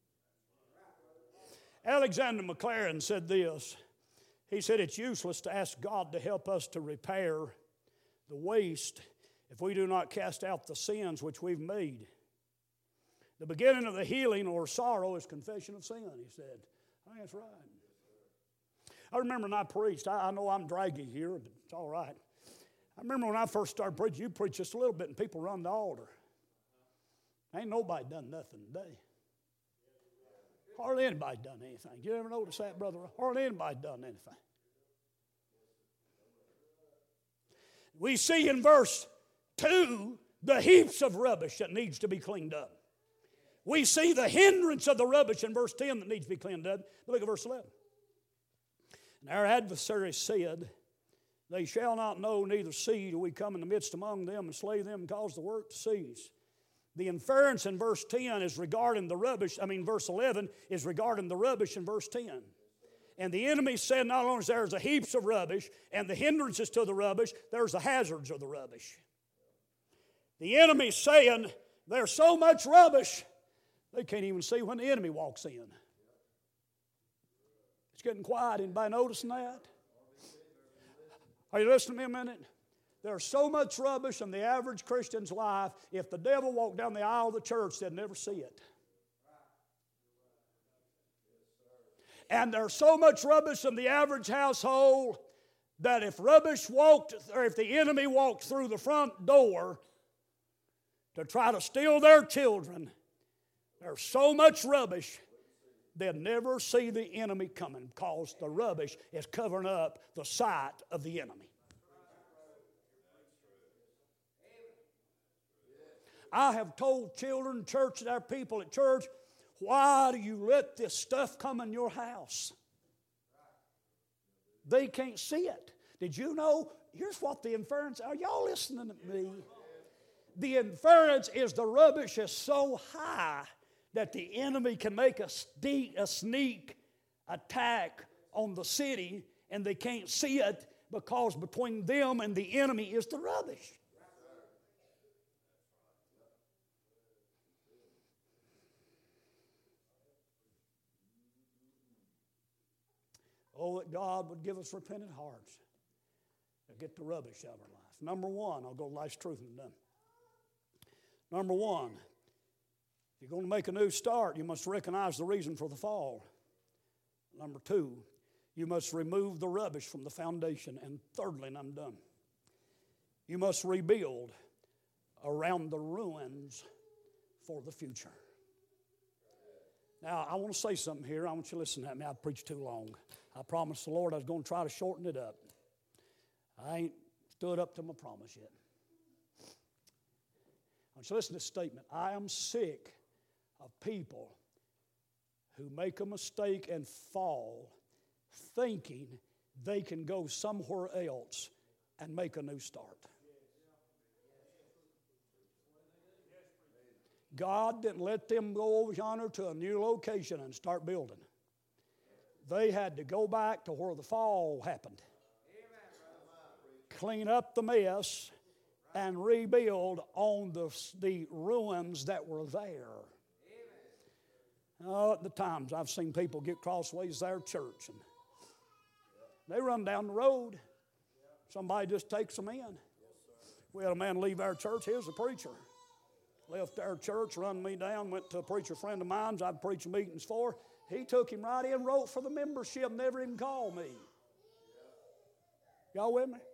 Alexander McLaren said this. He said it's useless to ask God to help us to repair the waste if we do not cast out the sins which we've made. The beginning of the healing or sorrow is confession of sin, he said. I think that's right. I remember when I preached, I, I know I'm draggy here, but it's all right. I remember when I first started preaching, you preach just a little bit and people run the altar. Ain't nobody done nothing today. Hardly anybody done anything. You ever notice that, brother? Hardly anybody done anything. We see in verse two the heaps of rubbish that needs to be cleaned up. We see the hindrance of the rubbish in verse ten that needs to be cleaned up. Look at verse eleven. And our adversary said, they shall not know neither see till we come in the midst among them and slay them and cause the work to cease. The inference in verse ten is regarding the rubbish, I mean verse eleven is regarding the rubbish in verse ten. And the enemy said not only is there's a heaps of rubbish and the hindrances to the rubbish, there's the hazards of the rubbish. The enemy's saying there's so much rubbish, they can't even see when the enemy walks in. It's getting quiet. Anybody noticing that? Are you listening to me a minute? There's so much rubbish in the average Christian's life, if the devil walked down the aisle of the church, they'd never see it. And there's so much rubbish in the average household that if rubbish walked, or if the enemy walked through the front door to try to steal their children, there's so much rubbish they'll never see the enemy coming because the rubbish is covering up the sight of the enemy. I have told children, church, our people at church, why do you let this stuff come in your house? They can't see it. Did you know? Here's what the inference, are y'all listening to me? The inference is the rubbish is so high that the enemy can make a sneak, a sneak attack on the city and they can't see it because between them and the enemy is the rubbish. Oh, that God would give us repentant hearts to get the rubbish out of our life. Number one, I'll go life's truth and done. Number one, if you're going to make a new start, you must recognize the reason for the fall. Number two, you must remove the rubbish from the foundation. And thirdly, and I'm done, you must rebuild around the ruins for the future. Now, I want to say something here. I want you to listen to me. I've preached too long. I promised the Lord I was going to try to shorten it up. I ain't stood up to my promise yet. I want you to listen to this statement. I am sick of people who make a mistake and fall thinking they can go somewhere else and make a new start. God didn't let them go over yonder to a new location and start building. they had to go back to where the fall happened. Clean up the mess and rebuild on the, the ruins that were there. Oh, at the times I've seen people get crossways their church and they run down the road. Somebody just takes them in. We had a man leave our church. He was a preacher. Left our church, run me down, went to a preacher friend of mine I'd preach meetings for. He took him right in, wrote for the membership, never even called me. Y'all with me?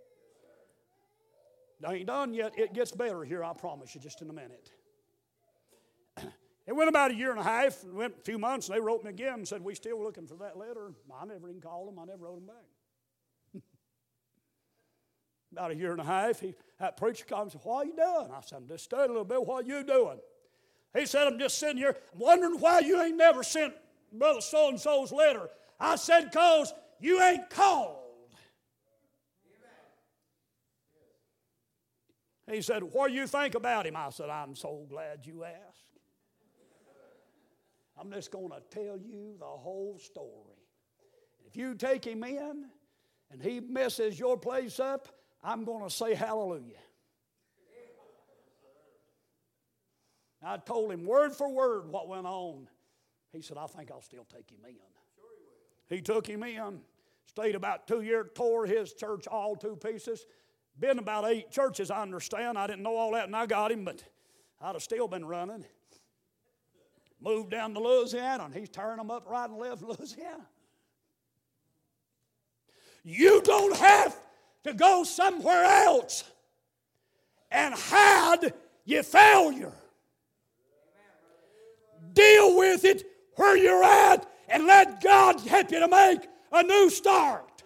I ain't done yet. It gets better here, I promise you, just in a minute. It went about a year and a half, went a few months, and they wrote me again and said, we still looking for that letter. I never even called them. I never wrote them back. About a year and a half, he, that preacher called and said, what are you doing? I said, I'm just studying a little bit. What are you doing? He said, I'm just sitting here wondering why you ain't never sent Brother so-and-so's letter. I said, because you ain't called. He said, what do you think about him? I said, I'm so glad you asked. I'm just going to tell you the whole story. If you take him in and he messes your place up, I'm going to say hallelujah. I told him word for word what went on. He said, I think I'll still take him in. He took him in, stayed about two years, tore his church all to pieces. Been about eight churches, I understand. I didn't know all that, and I got him, but I'd have still been running. Moved down to Louisiana, and he's tearing them up right and left in Louisiana. You don't have to go somewhere else and hide your failure. Deal with it where you're at and let God help you to make a new start.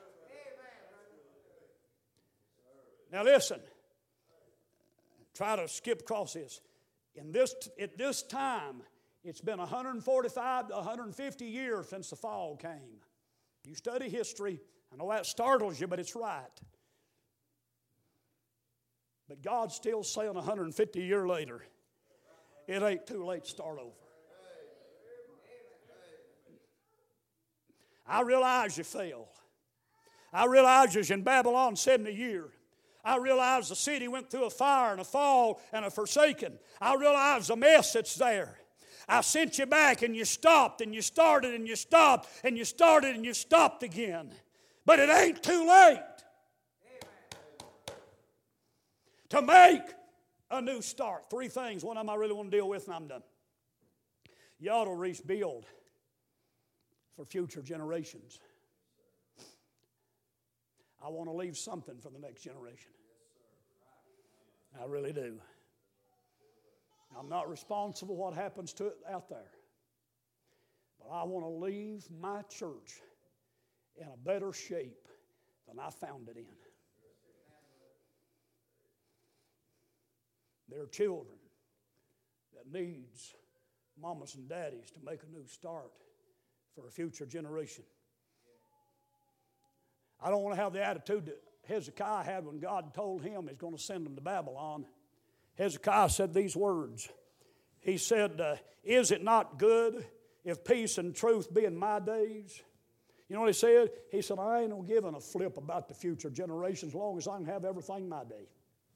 Now listen, try to skip across this. In this at this time, it's been one hundred forty-five to one hundred fifty years since the fall came. You study history, I know that startles you, but it's right. But God's still saying one hundred fifty years later, it ain't too late to start over. I realize you failed. I realize you was in Babylon seventy years. I realize the city went through a fire and a fall and a forsaken. I realize the mess that's there. I sent you back and you stopped and you started and you stopped and you started and you stopped again. But it ain't too late to make a new start. Three things. One of them I really want to deal with and I'm done. You ought to rebuild for future generations. I want to leave something for the next generation. I really do. I'm not responsible for what happens to it out there. But I want to leave my church in a better shape than I found it in. There are children that needs mamas and daddies to make a new start for a future generation. I don't want to have the attitude that Hezekiah had when God told him he's going to send them to Babylon. Hezekiah said these words. He said, uh, is it not good if peace and truth be in my days? You know what he said? He said, I ain't gonna giving a flip about the future generations as long as I can have everything my day.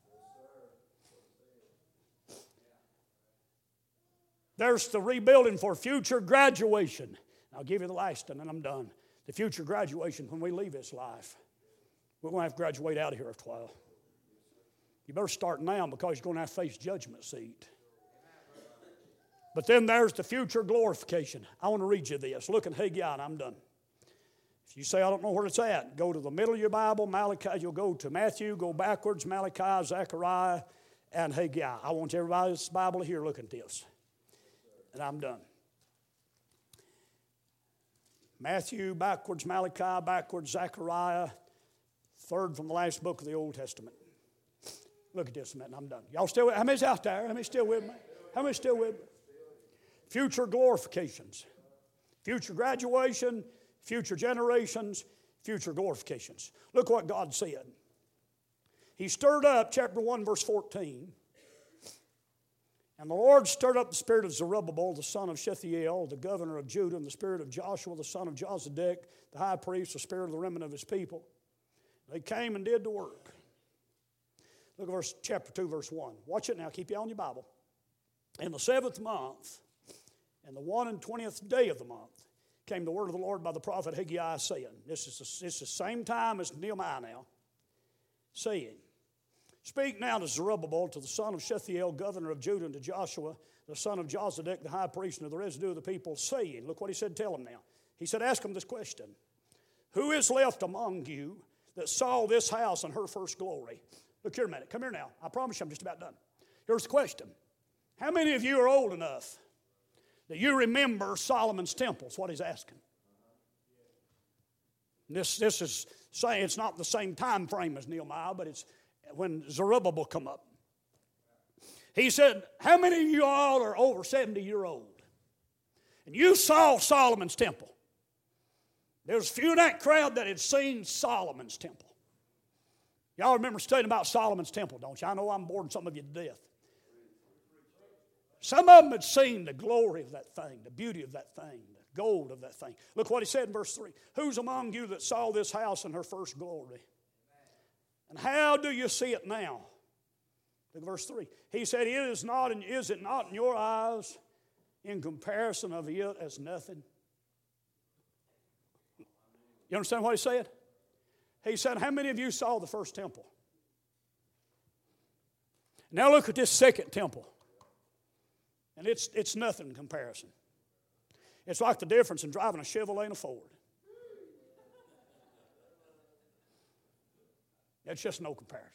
There's the rebuilding for future graduation. I'll give you the last and then I'm done. The future graduation when we leave this life. We're going to have to graduate out of here after a while. You better start now because you're going to have to face judgment seat. But then there's the future glorification. I want to read you this. Look at Haggai and I'm done. If you say, I don't know where it's at, go to the middle of your Bible, Malachi. You'll go to Matthew, go backwards, Malachi, Zechariah, and Haggai. I want everybody's Bible to hear. Look at this. And I'm done. Matthew, backwards, Malachi, backwards, Zechariah, third from the last book of the Old Testament. Look at this a minute and I'm done. Y'all still with me? How many's out there? How many still with me? How many still with me? Future glorifications. Future graduation, future generations, future glorifications. Look what God said. He stirred up, chapter one, verse fourteen. And the Lord stirred up the spirit of Zerubbabel, the son of Shealtiel, the governor of Judah, and the spirit of Joshua, the son of Jozadak, the high priest, the spirit of the remnant of his people. They came and did the work. Look at verse, chapter two, verse one. Watch it now. Keep you on your Bible. In the seventh month, and the one and twentieth day of the month, came the word of the Lord by the prophet Haggai, saying, this is the, this is the same time as Nehemiah now, saying, speak now to Zerubbabel, to the son of Shealtiel, governor of Judah, and to Joshua, the son of Jozadak, the high priest, and to the residue of the people, saying, look what he said, tell him now. He said, ask him this question. Who is left among you that saw this house in her first glory? Look here a minute. Come here now. I promise you I'm just about done. Here's the question. How many of you are old enough that you remember Solomon's temple? That's what he's asking. This, this is saying it's not the same time frame as Nehemiah, but it's when Zerubbabel come up. He said, how many of you all are over seventy year old? And you saw Solomon's temple. There was a few in that crowd that had seen Solomon's temple. Y'all remember studying about Solomon's temple, don't you? I know I'm boring some of you to death. Some of them had seen the glory of that thing, the beauty of that thing, the gold of that thing. Look what he said in verse three. Who's among you that saw this house in her first glory? And how do you see it now? Look at verse three. He said, it is not, and is it not in your eyes in comparison of it as nothing? You understand what he said? He said, how many of you saw the first temple? Now look at this second temple. And it's, it's nothing in comparison. It's like the difference in driving a Chevrolet and a Ford. It's just no comparison.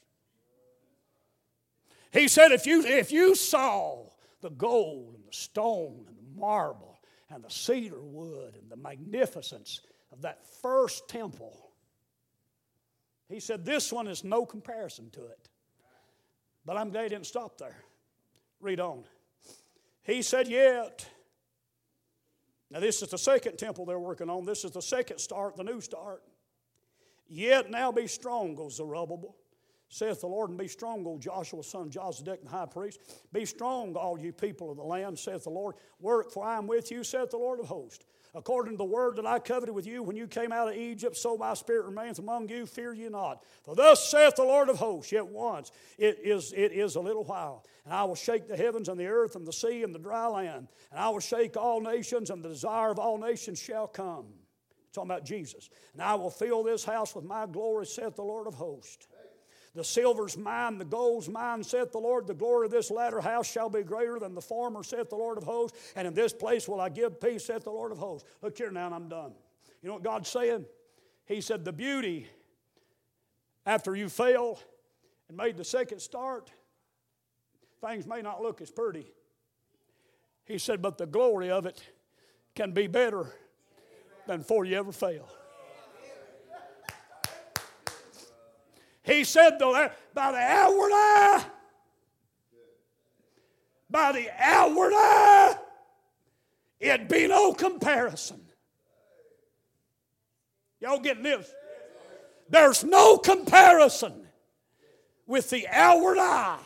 He said, if you, if you saw the gold and the stone and the marble and the cedar wood and the magnificence of that first temple, he said, this one is no comparison to it. But I'm glad he didn't stop there. Read on. He said, yet, now this is the second temple they're working on. This is the second start, the new start. Yet now be strong, O Zerubbabel, saith the Lord, and be strong, O Joshua, son of Jozadak, the high priest. Be strong, all you people of the land, saith the Lord. Work, for I am with you, saith the Lord of hosts. According to the word that I covenanted with you when you came out of Egypt, so my spirit remaineth among you, fear ye not. For thus saith the Lord of hosts, yet once it is, it is a little while, and I will shake the heavens and the earth and the sea and the dry land, and I will shake all nations, and the desire of all nations shall come. Talking about Jesus. And I will fill this house with my glory, saith the Lord of hosts. The silver's mine, the gold's mine, saith the Lord. The glory of this latter house shall be greater than the former, saith the Lord of hosts. And in this place will I give peace, saith the Lord of hosts. Look here now, and I'm done. You know what God's saying? He said, the beauty, after you fail and made the second start, things may not look as pretty. He said, but the glory of it can be better than before you ever fail. He said, by the outward eye, by the outward eye, it'd be no comparison. Y'all getting this? There's no comparison with the outward eye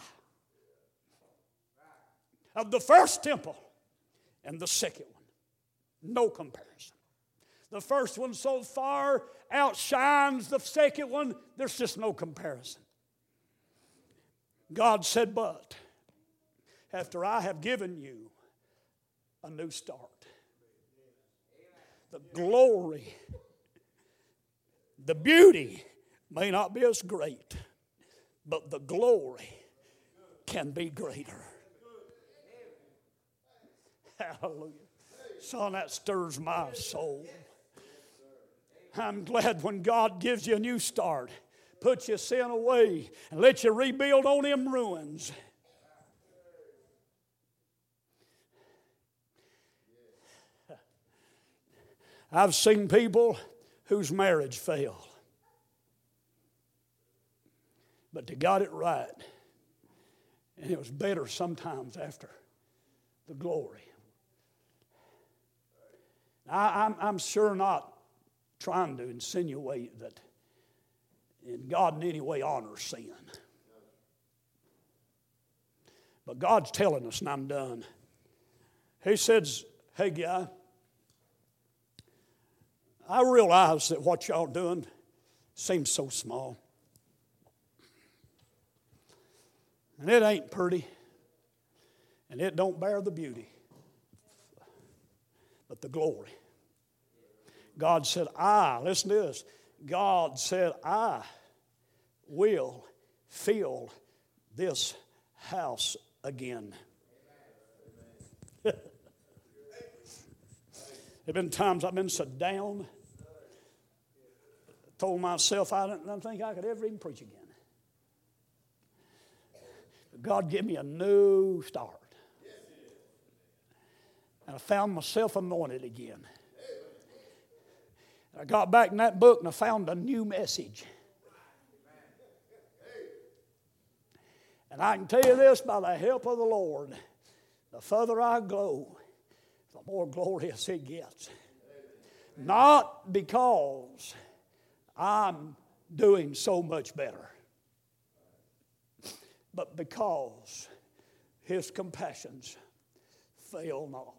of the first temple and the second one. No comparison. The first one so far outshines the second one, there's just no comparison. God said, but after I have given you a new start, the glory, the beauty may not be as great, but the glory can be greater. Hallelujah. Son, that stirs my soul. I'm glad when God gives you a new start, puts your sin away, and lets you rebuild on them ruins. I've seen people whose marriage failed, but they got it right, and it was better sometimes after the glory. I, I'm, I'm sure not trying to insinuate that in God in any way honors sin. But God's telling us, and I'm done. He says, hey, guy, I realize that what y'all doing seems so small. And it ain't pretty. And it don't bear the beauty. But the glory. God said, I, listen to this. God said, I will fill this house again. There have been times I've been so down, told myself I didn't, I didn't think I could ever even preach again. But God gave me a new start. And I found myself anointed again. I got back in that book and I found a new message. And I can tell you this, by the help of the Lord, the further I go, the more glorious it gets. Not because I'm doing so much better, but because His compassions fail not.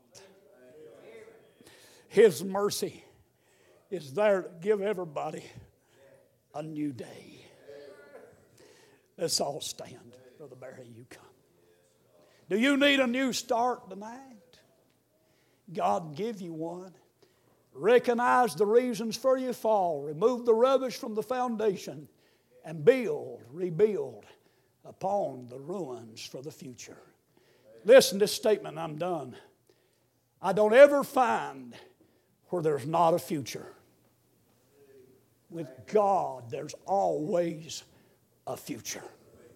His mercy is there to give everybody a new day. Let's all stand. Brother Barry, you come. Do you need a new start tonight? God give you one. Recognize the reasons for your fall. Remove the rubbish from the foundation and build, rebuild upon the ruins for the future. Listen to this statement, I'm done. I don't ever find where there's not a future. With God, there's always a future.